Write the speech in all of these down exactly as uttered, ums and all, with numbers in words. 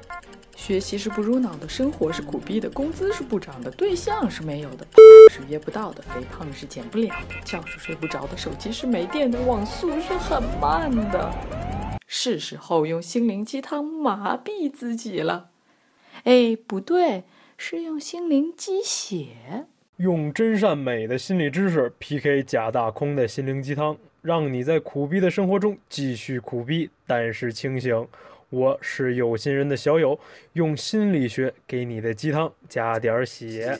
学习是不入脑的，生活是苦逼的，工资是不涨的，对象是没有的，是约不到的，肥胖是减不了的，觉是睡不着的，手机是没电的，网速是很慢的。是时候用心灵鸡汤麻痹自己了。哎，不对，是用心灵鸡血。 用真善美的心理知识 P K 假大空的心灵鸡汤，让你在苦逼的生活中继续苦逼，但是清醒。我是有心人的小友，用心理学给你的鸡汤加点血。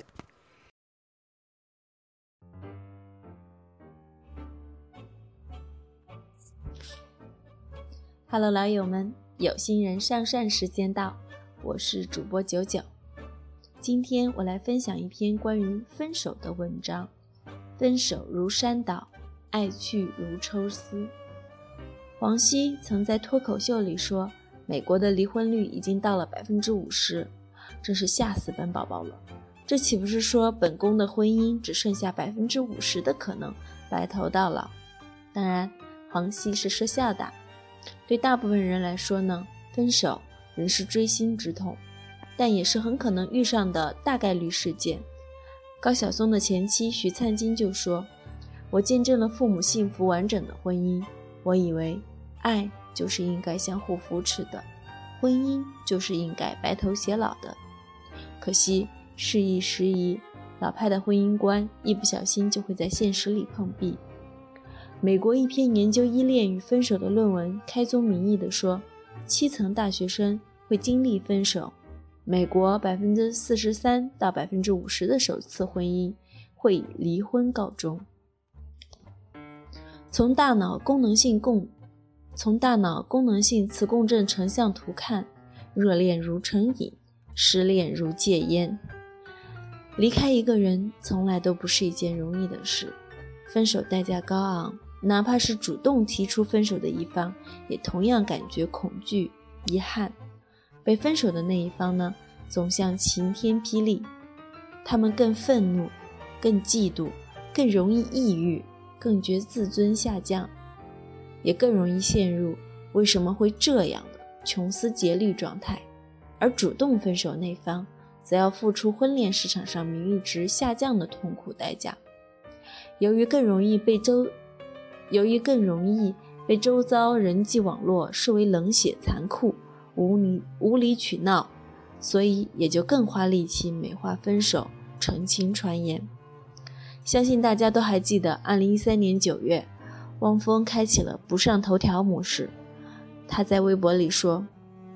Hello， 老友们，有心人上善时间到，我是主播九九。今天我来分享一篇关于分手的文章。分手如山倒，爱去如抽丝。黄西曾在脱口秀里说，美国的离婚率已经到了 百分之五十， 真是吓死本宝宝了。这岂不是说本宫的婚姻只剩下 百分之五十 的可能，白头到老？当然，黄西是说笑的。对大部分人来说呢，分手仍是锥心之痛，但也是很可能遇上的大概率事件。高晓松的前妻徐灿金就说，我见证了父母幸福完整的婚姻，我以为爱就是应该相互扶持的，婚姻就是应该白头偕老的。可惜事易时移，老派的婚姻观一不小心就会在现实里碰壁。美国一篇研究依恋与分手的论文开宗明义地说，七成大学生会经历分手。美国 百分之四十三 到 百分之五十 的首次婚姻会以离婚告终。从大脑功能性共从大脑功能性磁共振成像图看，热恋如成瘾，失恋如戒烟。离开一个人从来都不是一件容易的事，分手代价高昂，哪怕是主动提出分手的一方，也同样感觉恐惧、遗憾。被分手的那一方呢，总像晴天霹雳，他们更愤怒，更嫉妒，更容易抑郁，更觉自尊下降，也更容易陷入为什么会这样的穷思竭虑状态。而主动分手那方则要付出婚恋市场上名誉值下降的痛苦代价。由于更容易被周由于更容易被周遭人际网络视为冷血残酷、无理无理取闹，所以也就更花力气美化分手，澄清传言。相信大家都还记得二零一三年九月，汪峰开启了不上头条模式。他在微博里说，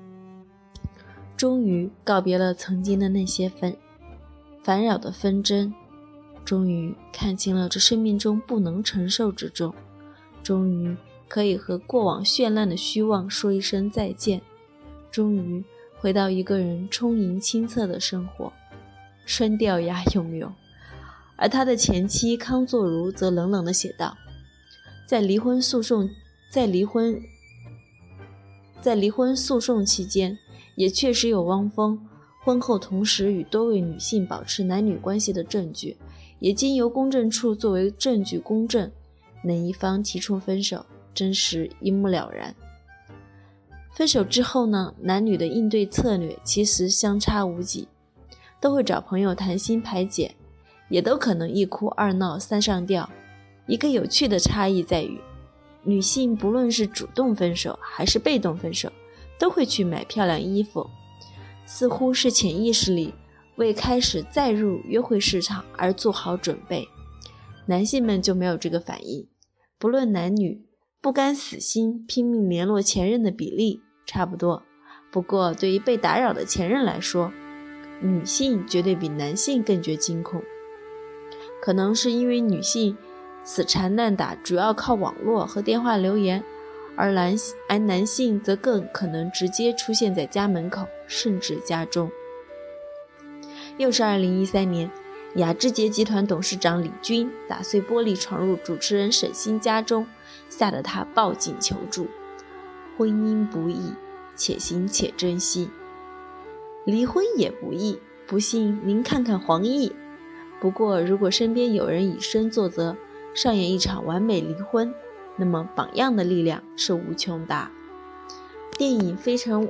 终于告别了曾经的那些纷烦扰的纷争，终于看清了这生命中不能承受之重，终于可以和过往绚烂的虚妄说一声再见，终于回到一个人充盈清澈的生活。双调呀，有没有？而他的前妻康作如则冷冷地写道，在离婚诉讼在离婚在离婚诉讼期间，也确实有汪峰婚后同时与多位女性保持男女关系的证据，也经由公证处作为证据公证，哪一方提出分手，真实一目了然。分手之后呢，男女的应对策略其实相差无几，都会找朋友谈心排解，也都可能一哭二闹三上吊。一个有趣的差异在于，女性不论是主动分手还是被动分手，都会去买漂亮衣服，似乎是潜意识里为开始再入约会市场而做好准备。男性们就没有这个反应，不论男女，不甘死心拼命联络前任的比例差不多。不过对于被打扰的前任来说，女性绝对比男性更觉惊恐。可能是因为女性死缠烂打主要靠网络和电话留言，而男而男性则更可能直接出现在家门口，甚至家中。又是二零一三年，雅之杰集团董事长李军打碎玻璃闯入主持人沈星家中，吓得他报警求助。婚姻不易，且行且珍惜。离婚也不易，不信您看看黄奕。不过如果身边有人以身作则，上演一场完美离婚，那么榜样的力量是无穷大。电影非诚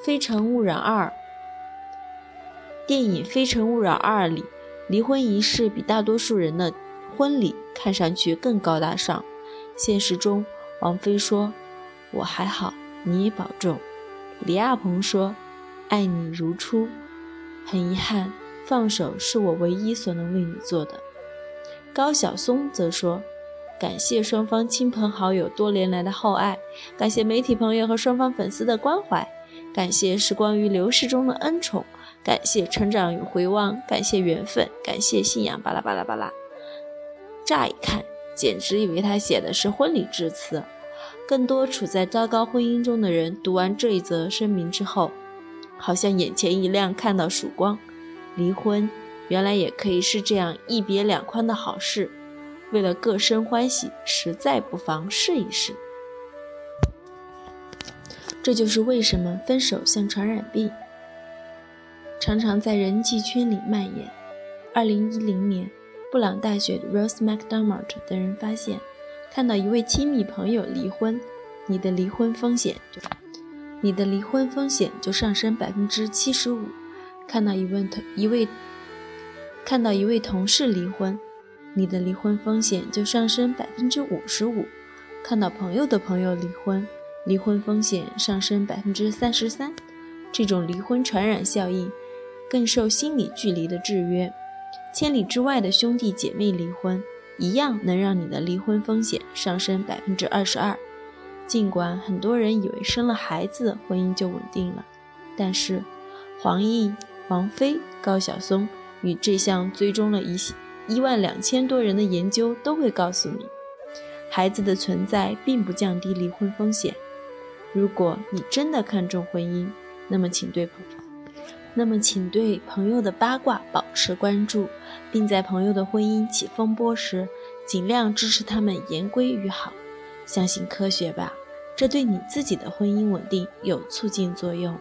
非诚勿扰二》电影《非诚勿扰二》里，离婚仪式比大多数人的婚礼看上去更高大上。现实中，王菲说：“我还好，你也保重。”李亚鹏说：“爱你如初。”很遗憾，放手是我唯一所能为你做的。高晓松则说：“感谢双方亲朋好友多年来的厚爱，感谢媒体朋友和双方粉丝的关怀，感谢时光于流逝中的恩宠，感谢成长与回望，感谢缘分，感谢信仰，巴拉巴拉巴拉。”乍一看，简直以为他写的是婚礼致辞。更多处在糟糕婚姻中的人读完这一则声明之后，好像眼前一亮，看到曙光。离婚原来也可以是这样一别两宽的好事，为了各生欢喜，实在不妨试一试。这就是为什么分手像传染病，常常在人际圈里蔓延。二零一零年，布朗大学的 Rose McDermott 等人发现，看到一位亲密朋友离婚，你的离婚风险就你的离婚风险就上升 百分之七十五。 看到一位一位看到一位同事离婚，你的离婚风险就上升 百分之五十五。 看到朋友的朋友离婚，离婚风险上升 百分之三十三。 这种离婚传染效应更受心理距离的制约，千里之外的兄弟姐妹离婚一样能让你的离婚风险上升 百分之二十二。 尽管很多人以为生了孩子婚姻就稳定了，但是黄奕、王菲、高晓松与这项追踪了一万两千多人的研究都会告诉你，孩子的存在并不降低离婚风险。如果你真的看重婚姻，那么请对朋友那么请对朋友的八卦保持关注，并在朋友的婚姻起风波时尽量支持他们言归于好。相信科学吧，这对你自己的婚姻稳定有促进作用。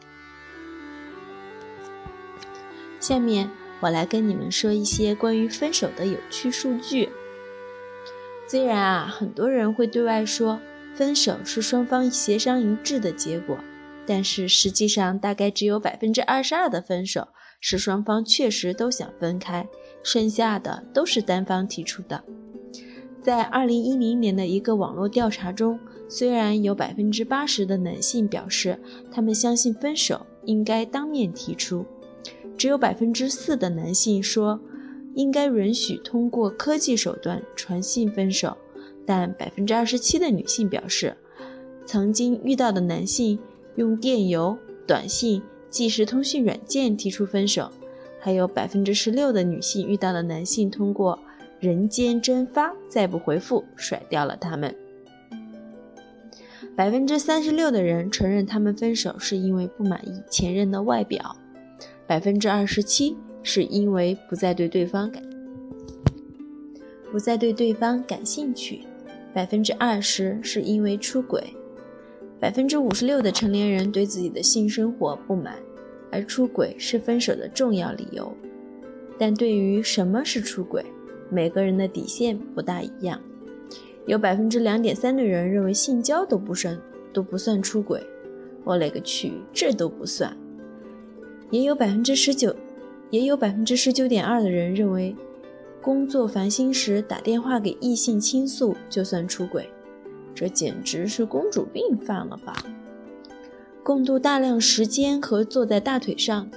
下面我来跟你们说一些关于分手的有趣数据。虽然啊，很多人会对外说分手是双方协商一致的结果，但是实际上大概只有 百分之二十二 的分手是双方确实都想分开，剩下的都是单方提出的。在二零一零年的一个网络调查中，虽然有 百分之八十 的男性表示他们相信分手应该当面提出，只有 百分之四 的男性说应该允许通过科技手段传信分手，但 百分之二十七 的女性表示曾经遇到的男性用电邮、短信、即时通讯软件提出分手，还有 百分之十六 的女性遇到的男性通过人间蒸发再不回复甩掉了他们。 百分之三十六 的人承认他们分手是因为不满意前任的外表， 百分之二十七 是因为不再对对方感不再对对方感兴趣， 百分之二十 是因为出轨， 百分之五十六 的成年人对自己的性生活不满，而出轨是分手的重要理由。但对于什么是出轨，每个人的底线不大一样。有 百分之二点三 的人认为性交都不算都不算出轨，我勒个去，这都不算。也有 百分之十九 也有 百分之十九点二 的人认为工作烦心时打电话给异性倾诉就算出轨，这简直是公主病犯了吧。共度大量时间和坐在大腿上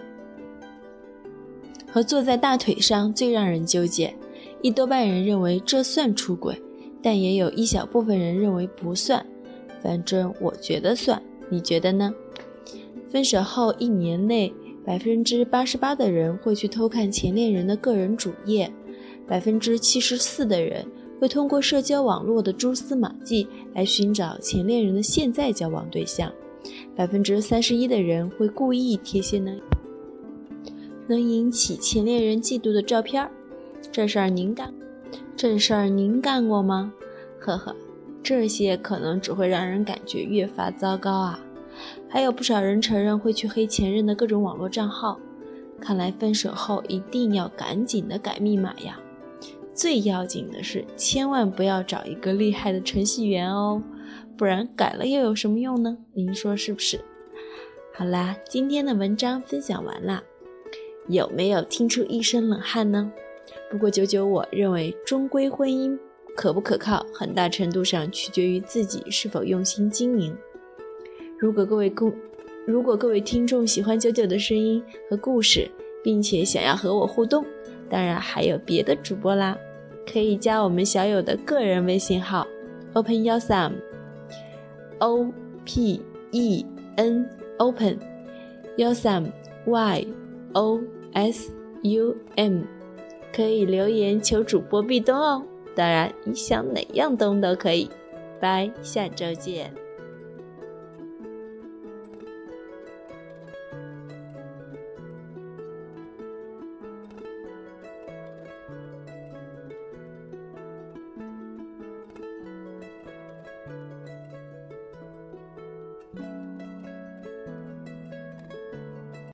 和坐在大腿上最让人纠结，一多半人认为这算出轨，但也有一小部分人认为不算，反正我觉得算，你觉得呢？分手后一年内 百分之八十八 的人会去偷看前恋人的个人主页， 百分之七十四 的人会通过社交网络的蛛丝马迹来寻找前恋人的现在交往对象， 百分之三十一 的人会故意贴些能能引起前恋人嫉妒的照片。这事儿您干这事儿您干过吗？呵呵，这些可能只会让人感觉越发糟糕啊。还有不少人承认会去黑前任的各种网络账号，看来分手后一定要赶紧的改密码呀。最要紧的是千万不要找一个厉害的程序员哦，不然改了又有什么用呢？您说是不是？ 好啦，今天的文章分享完啦，有没有听出一身冷汗呢？不过九九我认为终归婚姻可不可靠，很大程度上取决于自己是否用心经营。如果各位公如果各位听众喜欢九九的声音和故事，并且想要和我互动，当然还有别的主播啦，可以加我们小友的个人微信号 open yosam O P E N open yosam Y O S U M， 可以留言求主播壁咚哦，当然你想哪样咚都可以。拜，下周见。